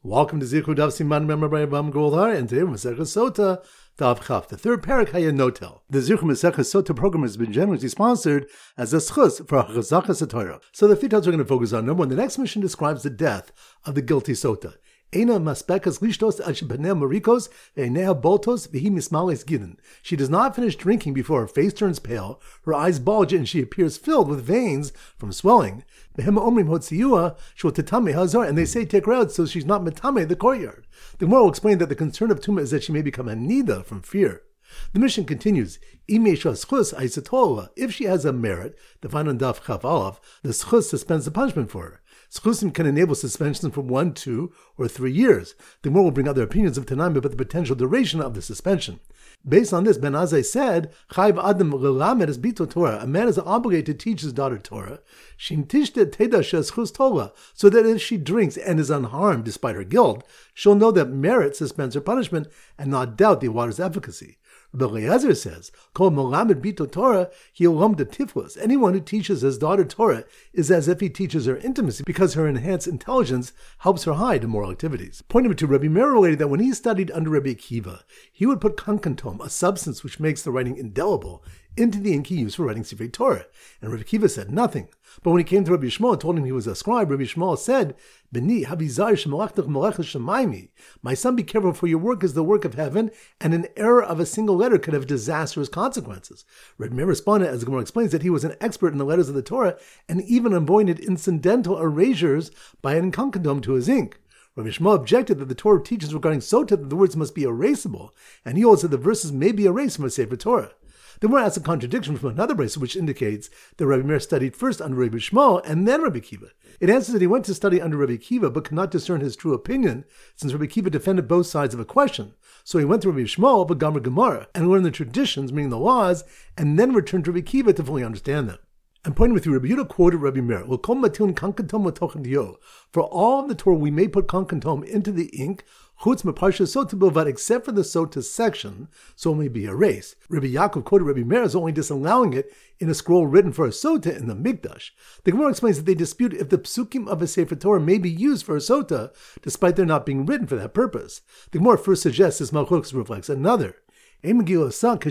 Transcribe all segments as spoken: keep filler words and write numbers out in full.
Welcome to Zichud Daf Siman Member by Avam Goldhar, and today we're Masechah Sota Daf Chaf, the third parak Haya Notel. The Zichud Masechah Sota program has been generously sponsored as a schus for Chazachas Torah. So the few thoughts we're going to focus on. Number one, the next mission describes the death of the guilty Sota. Eina maspekas lishtos ashepaneh marikos ve'einea boltos vehi mismales gidin. She does not finish drinking before her face turns pale, her eyes bulge, and she appears filled with veins from swelling. Behem omrim hotziua shul tetame hazar, and they say take her out so she's not metame the courtyard. The Gemara will explain that the concern of Tumah is that she may become a nida from fear. The mission continues. If she has a merit, defined on Daf Chaf Aleph, the schus suspends the punishment for her. Schusim can enable suspension from one, two, or three years. The Gemara will bring other opinions of Tanaim about the potential duration of the suspension. Based on this, Ben Azai said, Chayv Adam L'lamed es bito Torah. A man is obligated to teach his daughter Torah. Shim tishte teda she'eschus Torah, so that if she drinks and is unharmed despite her guilt, she'll know that merit suspends her punishment and not doubt the water's efficacy. Rabbi Eliezer says, Kol Melamed Bito Torah, Hi'olam de Tiflos. Anyone who teaches his daughter Torah is as if he teaches her intimacy, because her enhanced intelligence helps her hide immoral activities. Point number two, Rabbi Meir related that when he studied under Rabbi Akiva, he would put kankantom, a substance which makes the writing indelible, into the ink he used for writing Sifrei Torah. And Rabbi Akiva said nothing. But when he came to Rabbi Shmuel and told him he was a scribe, Rabbi Shmuel said, Beni, havizar shemalachdach malachas shemaymi. My son, be careful, for your work is the work of heaven, and an error of a single letter could have disastrous consequences. Rabbi Meir responded, as the Gemara explains, that he was an expert in the letters of the Torah, and even avoided incidental erasures by adding kankadom to his ink. Rabbi Shmuel objected that the Torah teaches regarding Sota that the words must be erasable, and he holds that the verses may be erased from a Sefer Torah. Then we're asked a contradiction from another brisa which indicates that Rabbi Meir studied first under Rabbi Shmuel and then Rabbi Akiva. It answers that he went to study under Rabbi Akiva but could not discern his true opinion, since Rabbi Akiva defended both sides of a question. So he went to Rabbi Shmuel but Gomer Gemara and learned the traditions, meaning the laws, and then returned to Rabbi Akiva to fully understand them. I'm pointing with you, Rabbi Yehuda quoted Rabbi Meir, for all of the Torah we may put kankantom into the ink, chutz meparsha sota bilvad, except for the sota section, so it may be erased. Rabbi Yaakov quoted Rabbi Meir as only disallowing it in a scroll written for a sota in the Mikdash. The Gemara explains that they dispute if the psukim of a Sefer Torah may be used for a sota, despite their not being written for that purpose. The Gemara first suggests this malchus reflects another. The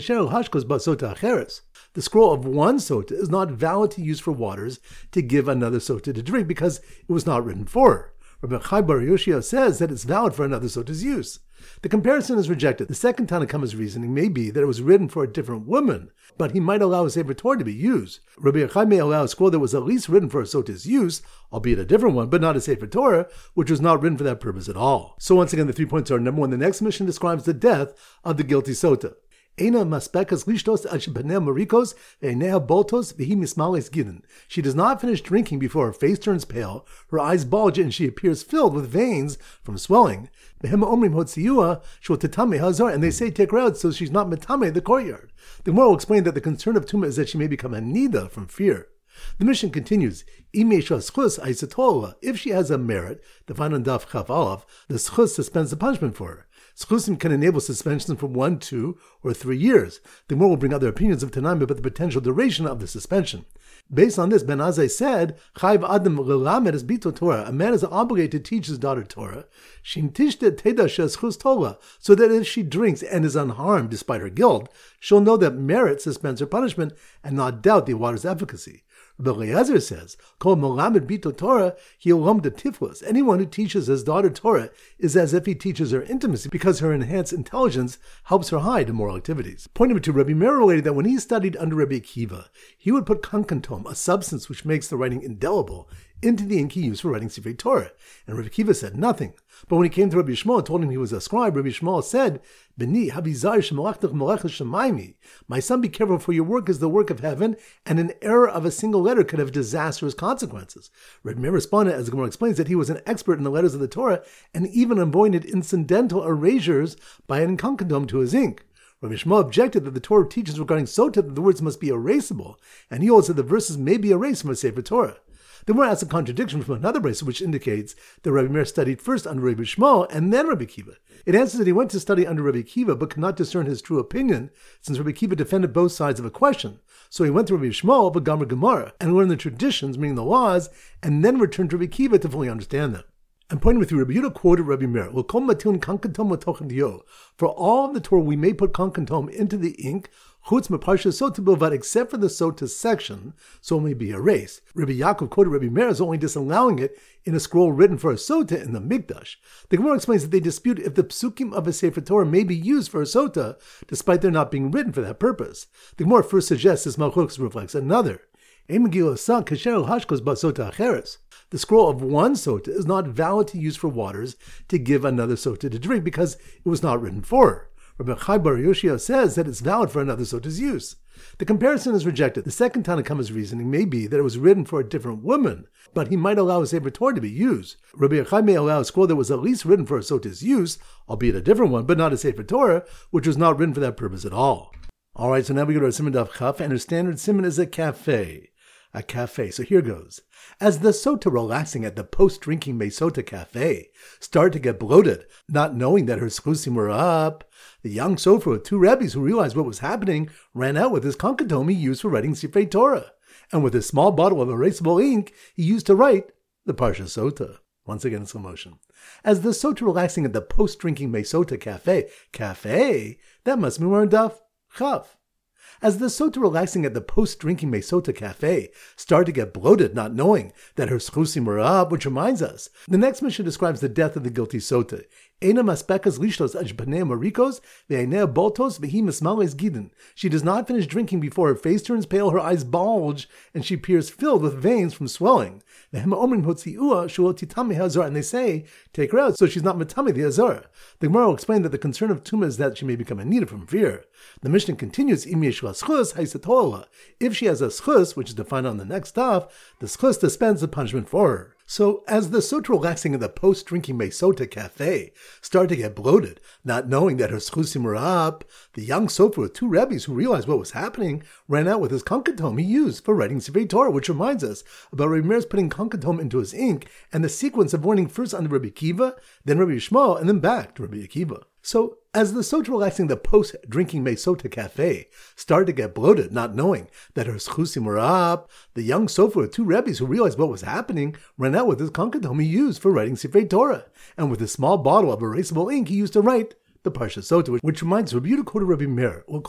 scroll of one sota is not valid to use for waters to give another sota to drink because it was not written for her. Rabbi Chai Bar Yoshia says that it's valid for another sota's use. The comparison is rejected. The second Tanakama's reasoning may be that it was written for a different woman, but he might allow a Sefer Torah to be used. Rabbi Chai may allow a scroll that was at least written for a sota's use, albeit a different one, but not a Sefer Torah, which was not written for that purpose at all. So once again, the three points are: number one, the next mission describes the death of the guilty sota. Eina maspekas lishtos ashepaneh marikos ve'einea boltos vehi mismales gidin. She does not finish drinking before her face turns pale, her eyes bulge, and she appears filled with veins from swelling. Behem omrim hotziua shul tetame hazar, and they say take her out so she's not metame the courtyard. The Gemara will explain that the concern of Tumah is that she may become a nida from fear. The mission continues. If she has a merit, defined on Daf Chaf Aleph, the schus suspends the punishment for her. Schusim can enable suspension from one, two, or three years. The Gemara will bring other opinions of Tanaim about the potential duration of the suspension. Based on this, Ben Azai said, Chayv Adam L'lamed es bito Torah. A man is obligated to teach his daughter Torah. Shim tishte teda she'eschus Torah, so that if she drinks and is unharmed despite her guilt, she'll know that merit suspends her punishment and not doubt the water's efficacy. Rabbi Eliezer says, Kol Melamed Bito Torah, Hi'olam de Tiflos. Anyone who teaches his daughter Torah is as if he teaches her intimacy, because her enhanced intelligence helps her hide immoral activities. Point number two, Rabbi Meir related that when he studied under Rabbi Akiva, he would put kankantom, a substance which makes the writing indelible, into the ink he used for writing Sifrei Torah. And Rabbi Akiva said nothing. But when he came to Rabbi Shmuel and told him he was a scribe, Rabbi Shmuel said, Beni, havizar shemalachdach malachas shemaymi. My son, be careful, for your work is the work of heaven, and an error of a single letter could have disastrous consequences. Rabbi Meir responded, as the Gemara explains, that he was an expert in the letters of the Torah, and even avoided incidental erasures by adding kankadom to his ink. Rabbi Shmuel objected that the Torah teaches regarding Sota that the words must be erasable, and he holds that the verses may be erased from a Sefer Torah. Then we're asked a contradiction from another brisa which indicates that Rabbi Meir studied first under Rabbi Shmuel and then Rabbi Akiva. It answers that he went to study under Rabbi Akiva but could not discern his true opinion, since Rabbi Akiva defended both sides of a question. So he went to Rabbi Shmuel but Gomer Gemara and learned the traditions, meaning the laws, and then returned to Rabbi Akiva to fully understand them. I'm pointing with you, Rabbi Yehuda quoted Rabbi Meir, for all of the Torah we may put kankantom into the ink, chutz meparsha sota bilvad, except for the sota section, so it may be erased. Rabbi Yaakov quoted Rabbi Meir as only disallowing it in a scroll written for a sota in the Mikdash. The Gemara explains that they dispute if the psukim of a Sefer Torah may be used for a sota, despite their not being written for that purpose. The Gemara first suggests this malchus reflects another. The scroll of one sota is not valid to use for waters to give another sota to drink because it was not written for her. Rabbi Chai Bar Yoshia says that it's valid for another sota's use. The comparison is rejected. The second Tanna Kamma's reasoning may be that it was written for a different woman, but he might allow a Sefer Torah to be used. Rabbi Chai may allow a scroll that was at least written for a sota's use, albeit a different one, but not a Sefer Torah, which was not written for that purpose at all. Alright, so now we go to our Siman Daf Chaf, and our standard Siman is a cafe. A cafe. So here goes. As the sota relaxing at the post-drinking Mesota cafe started to get bloated, not knowing that her schusim were up, the young sofer with two rabbis who realized what was happening ran out with his kankantom he used for writing Sifrei Torah, and with a small bottle of erasable ink he used to write the Parsha Sota. Once again in slow motion. As the sota relaxing at the post-drinking Mesota cafe, cafe, that must be more Daf Chaf. As the sota relaxing at the post-drinking Mesota cafe started to get bloated, not knowing that her schusim were up, which reminds us, the next Mishnah describes the death of the guilty sota. Ena maspekas lishtos ajpanei marikos ve'einea boltos vehi mismales gidin. She does not finish drinking before her face turns pale, her eyes bulge, and she appears filled with veins from swelling. And they say, take her out so she's not matami the azara. The Gemara will explain that the concern of Tumah is that she may become anita from fear. The Mishnah continues, if she has a schus, which is defined on the next daf, the schus dispenses the punishment for her. So, as the sota relaxing in the post-drinking Mesota cafe started to get bloated, not knowing that her schusim were up, the young sofer with two rabbis who realized what was happening ran out with his kankantom he used for writing Sifrei Torah, which reminds us about Rabbi Meir's putting kankantom into his ink and the sequence of warning first on Rabbi Akiva, then Rabbi Yishmael, and then back to Rabbi Akiva. So, as the sota relaxing the post-drinking Mesota cafe started to get bloated, not knowing that her schusim were up, the young sofer with two rabbis who realized what was happening ran out with his kankantom he used for writing Sifrei Torah, and with a small bottle of erasable ink he used to write the Parsha Sota, which reminds Rabbi Yehuda quoted Rabbi Meir, for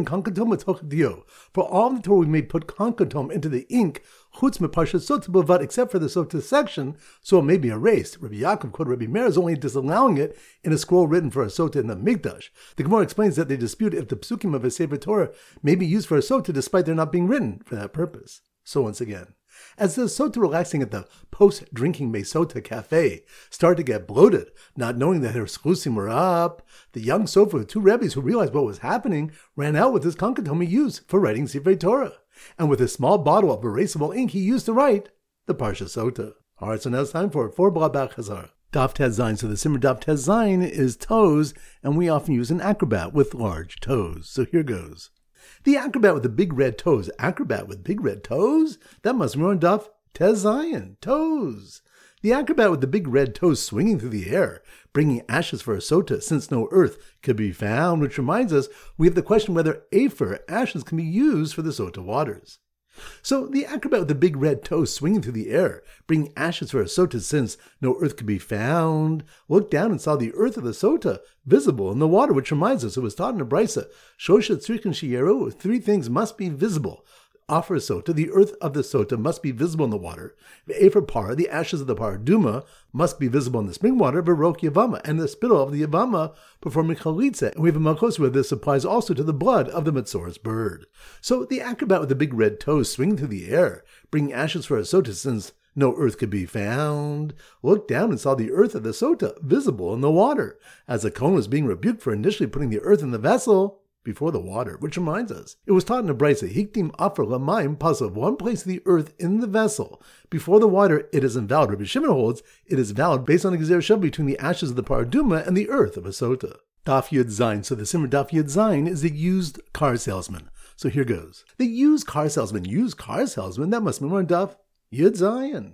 all the Torah we may put kankantom into the ink, chutz meparsha sota bilvad, except for the sota section, so it may be erased. Rabbi Yaakov quoted Rabbi Meir as only disallowing it in a scroll written for a sota in the Mikdash. The Gemara explains that they dispute if the psukim of a Sefer Torah may be used for a sota despite their not being written for that purpose. So once again, as the sota relaxing at the post-drinking Mesota cafe started to get bloated, not knowing that her schusim were up, the young sofer with two rabbis who realized what was happening ran out with his kankantom he used for writing Sifrei Torah, and with a small bottle of erasable ink he used to write the Parsha Sota. Alright, so now it's time for four Blabach Chazar. Daf Tez Zayin. So the Simmer Daf Tez Zayin is toes, and we often use an acrobat with large toes. So here goes. The acrobat with the big red toes. Acrobat with big red toes? That must be on Daf Tez Zayin. Toes. The acrobat with the big red toes swinging through the air, bringing ashes for a sota, since no earth could be found, which reminds us we have the question whether afer, ashes, can be used for the sota waters. So the acrobat with the big red toes swinging through the air, bringing ashes for a sota, since no earth could be found, looked down and saw the earth of the sota visible in the water, which reminds us it was taught in a brisa, shosha tzrikin sheyeru, three things must be visible. Offer a sota, the earth of the sota must be visible in the water. Ve'efer para, the ashes of the paraduma must be visible in the spring water. Verok yavama, and the spittle of the yavama performing chalitza. And we have a malchus where this applies also to the blood of the Metzoros bird. So the acrobat with the big red toes swinging through the air, bringing ashes for a sota, since no earth could be found, looked down and saw the earth of the sota visible in the water, as the Kohen was being rebuked for initially putting the earth in the vessel before the water, which reminds us, it was taught in a brisa, hiktim afer lamayim pasav, one place of the earth in the vessel. Before the water, it is invalid. Rabbi Shimon holds it is valid based on a gezer shav between the ashes of the paraduma and the earth of a sota. Daf Yud Zayin. So the Simmer Daf Yud Zayin is a used car salesman. So here goes. The used car salesman, used car salesman, that must be more Daf Yud Zayin.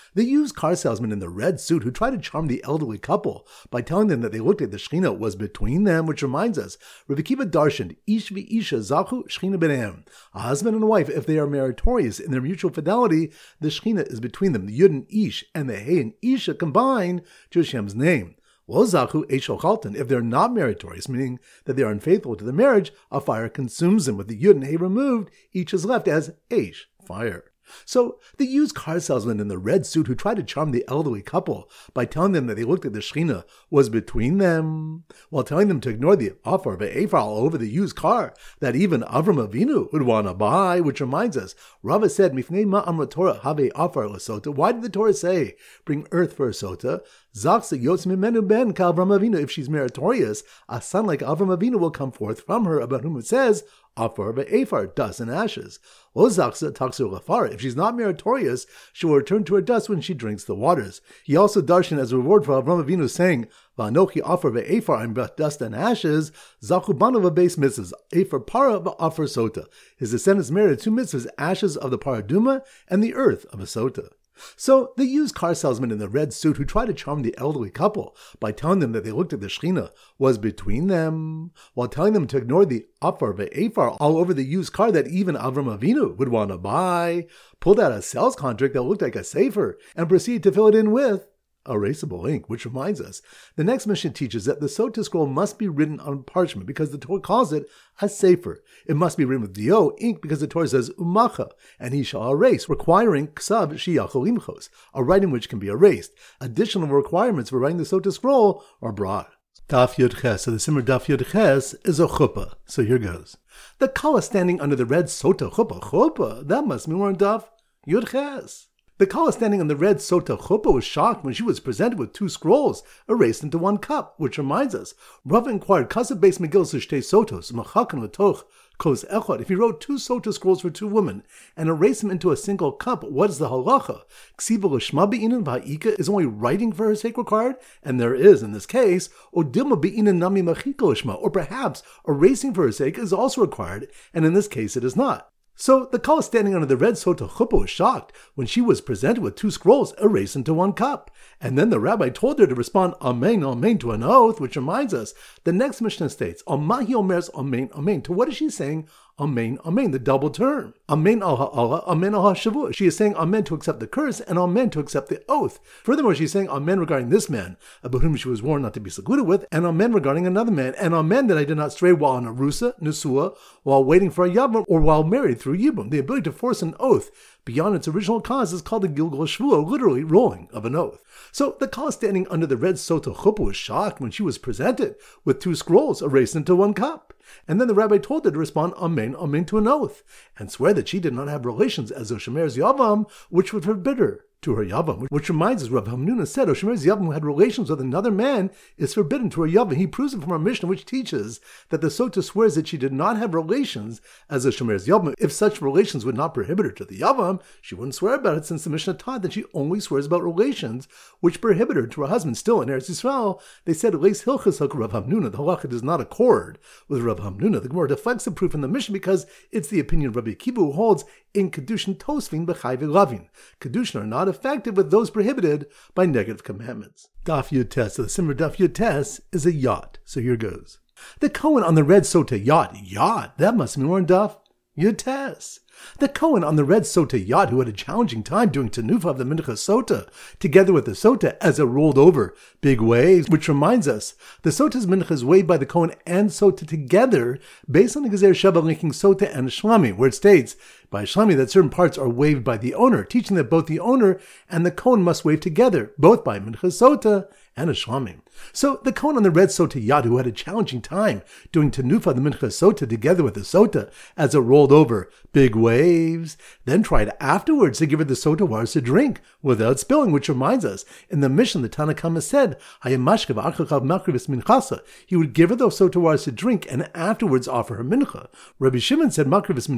The used car salesman in the red suit who tried to charm the elderly couple by telling them that they looked like the Shechina was between them, which reminds us, Rabbi Akiva darshaned, Ish v'isha zachu Shechina b'nehem. A husband and a wife, if they are meritorious in their mutual fidelity, the Shechina is between them. The Yud and Ish and the Hey and Isha combine to Hashem's name. Lo zachu eish ochalton. If they're not meritorious, meaning that they are unfaithful to the marriage, a fire consumes them. With the Yud and Hey removed, each is left as eish, fire. So, the used car salesman in the red suit who tried to charm the elderly couple by telling them that they looked like the Shechina was between them, while telling them to ignore the offer of Ephar all over the used car that even Avram Avinu would want to buy, which reminds us, Rava said, Mifnei ma'amra Torah have afar l'sota. Why did the Torah say, bring earth for a sota? Zachsa yotz mimenu ben ka Avram Avinu. If she's meritorious, a son like Avram Avinu will come forth from her, about whom it says, Afar ve'efar, dust and ashes. If she's not meritorious, she will return to her dust when she drinks the waters. He also darshan as a reward for Avram Avinu saying, Va'anochi afar ve'efar, I'm but dust and ashes. Zachu banav v'beis mitzvahs, efar para v'afar sota. His descendants merited two mitzvahs, ashes of the paraduma and the earth of a sota. So, the used car salesman in the red suit who tried to charm the elderly couple by telling them that they looked at the Shechina was between them, while telling them to ignore the Afar ve'efar all over the used car that even Avram Avinu would want to buy, pulled out a sales contract that looked like a sefer, and proceeded to fill it in with erasable ink, which reminds us, the next mission teaches that the Sota scroll must be written on parchment because the Torah calls it a sefer. It must be written with dio, ink, because the Torah says umacha, and he shall erase, requiring ksav shiyachol imchos, a writing which can be erased. Additional requirements for writing the Sota scroll are brought. Daf Yud Ches, so the Simmer Daf Yud Ches is a chuppah. So here goes. The Kala standing under the red Sota chuppah, chuppah, that must be more in Daf Yud Ches. The Kala standing on the red Sota chuppah was shocked when she was presented with two scrolls erased into one cup, which reminds us, Rav inquired, Kasav Beis Megillah Shtei Sotos, Machakan L'toch Kos Echad. If he wrote two Sota scrolls for two women and erased them into a single cup, what is the halacha? Ksiva L'shma Be'inan V'ha'ika, is only writing for her sake required? And there is in this case, or Dilma Be'inan Nami Machika L'shma, or perhaps erasing for her sake is also required, and in this case it is not. So the Kala standing under the red Sota chuppah was shocked when she was presented with two scrolls erased into one cup. And then the rabbi told her to respond Amen, Amen to an oath, which reminds us, the next Mishnah states, Amahi omers Amen, Amen. To what is she saying? Amen, Amen, the double term. Amen al ha'ala, Amen al ha'shavua. She is saying Amen to accept the curse and Amen to accept the oath. Furthermore, she is saying Amen regarding this man, about whom she was warned not to be secluded with, and Amen regarding another man, and Amen that I did not stray while on a rusa, nusua, while waiting for a yavam, or while married through yibum. The ability to force an oath beyond its original cause is called a gilgal shvua, literally rolling of an oath. So the Kala standing under the red Sota chuppah was shocked when she was presented with two scrolls erased into one cup. And then the rabbi told her to respond Amen, Amen to an oath, and swear that she did not have relations as Oshemer's Yavam, which would forbid her to her Yavam. Which reminds us, Rav Hamnuna said Oshemer's Yavam who had relations with another man is forbidden to her Yavam. He proves it from our Mishnah, which teaches that the Sota swears that she did not have relations as Oshemer's Yavam. If such relations would not prohibit her to the Yavam, she wouldn't swear about it, since the Mishnah taught that she only swears about relations which prohibit her to her husband. Still, in Eretz Yisrael, they said Leis Hilchas Hak Rav Hamnuna. The halacha does not accord with Rav Hamnuna. The Gemara deflects the proof in the Mishnah because it's the opinion of Rabbi Akiva, who holds in Kedushin Tosfin B'chai V'Lavin. Kedushin are not effective with those prohibited by negative commandments. Daf Yud Tes, so the Simmer Daf Yud Tes is a yacht. So here goes. The Kohen on the red Sota yacht, yacht, that must be more in Daf Yud Tes. The Kohen on the red Sota yacht, who had a challenging time doing Tanufa of the Mincha Sota, together with the Sota as it rolled over big waves, which reminds us, the Sota's Mincha is waved by the Kohen and Sota together, based on the Gezer Shabbat linking Sota and Shlami, where it states, by Shlami, that certain parts are waved by the owner, teaching that both the owner and the Kohen must wave together, both by Mincha Sota and a Shlamim. So the Kohen on the red Sota yacht, who had a challenging time doing Tanufa the Mincha Sota together with the Sota as it rolled over big waves, then tried afterwards to give her the Sota waters to drink without spilling, which reminds us, in the Mishnah, the Tanna Kama said, he would give her those Sota waters to drink and afterwards offer her Mincha. Rabbi Shimon said,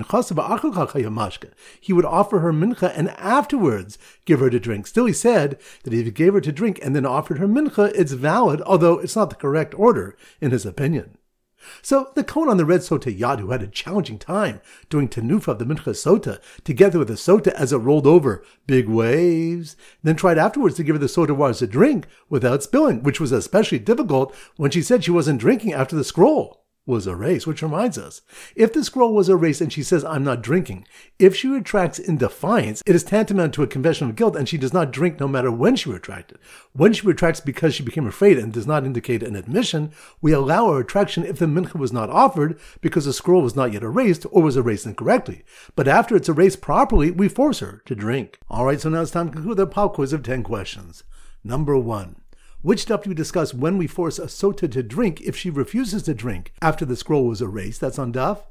he would offer her Mincha and afterwards give her to drink. Still, he said that if he gave her to drink and then offered her Mincha, it's valid, although it's not the correct order, in his opinion. So the Kohen on the red sota yacht, who had a challenging time doing tenufa of the mincha sota together with the sota as it rolled over big waves, then tried afterwards to give her the sota waters to drink without spilling, which was especially difficult when she said she wasn't drinking after the scroll was erased, which reminds us, if the scroll was erased and she says, I'm not drinking, if she retracts in defiance, it is tantamount to a confession of guilt, and she does not drink no matter when she retracted. When she retracts because she became afraid and does not indicate an admission, we allow a retraction if the mincha was not offered because the scroll was not yet erased or was erased incorrectly. But after it's erased properly, we force her to drink. Alright, so now it's time to conclude the pop quiz of ten questions. Number one. Which stuff do we discuss when we force a sota to drink if she refuses to drink after the scroll was erased? That's on daf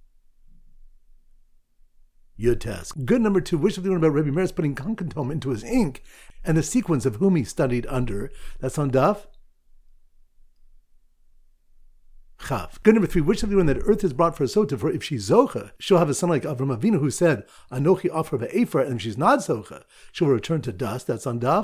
Yud Tes. Good. Number two. Which of the one about Rebbe Meir's putting kankantom into his ink and the sequence of whom he studied under? That's on daf Chav. Good. Number three. Which of the one that earth is brought for a sota for if she's zocha, she'll have a son like Avram Avinu who said, Anochi offer ve'efer, and if she's not zocha, she'll return to dust. That's on daf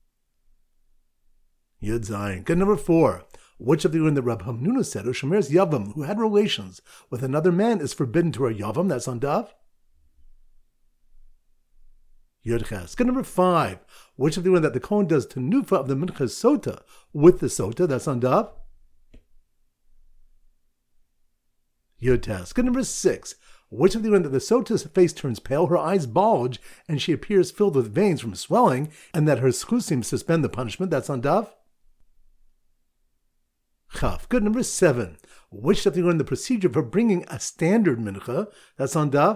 Yud Zayin. Good. Number four. Which of the women that Rab Hamnuna said, or Shomer's Yavam, who had relations with another man, is forbidden to her Yavam? That's on Daf Yud Ches. Good. Number five. Which of the women that the Kohen does tenufa of the mincha sota with the sota? That's on Daf Yud Tes. Good. Number six. Which of the women that the sota's face turns pale, her eyes bulge, and she appears filled with veins from swelling, and that her schusim suspend the punishment? That's on Daf Chaf. Good. Number seven. Which of the learn the procedure for bringing a standard mincha? That's on daf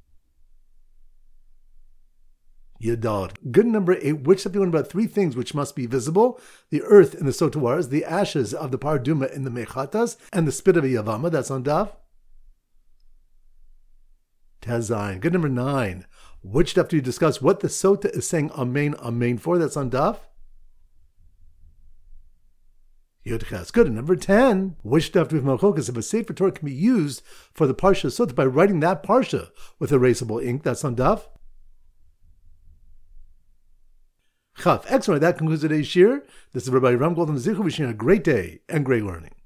Yadad. Good. Number eight. Which of the learn about three things which must be visible: the earth in the sotawaras, the ashes of the parduma in the mechatas, and the spit of a yavama? That's on daf Tazayin. Good. Number nine. Which stuff do you discuss what the sota is saying amen, amen for? That's on daf Yud. Good. And number ten, which stuff do we have malchokas if a Sefer Torah can be used for the Parsha Sota by writing that Parsha with erasable ink? That's on Daf Chaf. Excellent. That concludes today's shir. This is Rabbi Ram Golden Zichu wishing you a great day and great learning.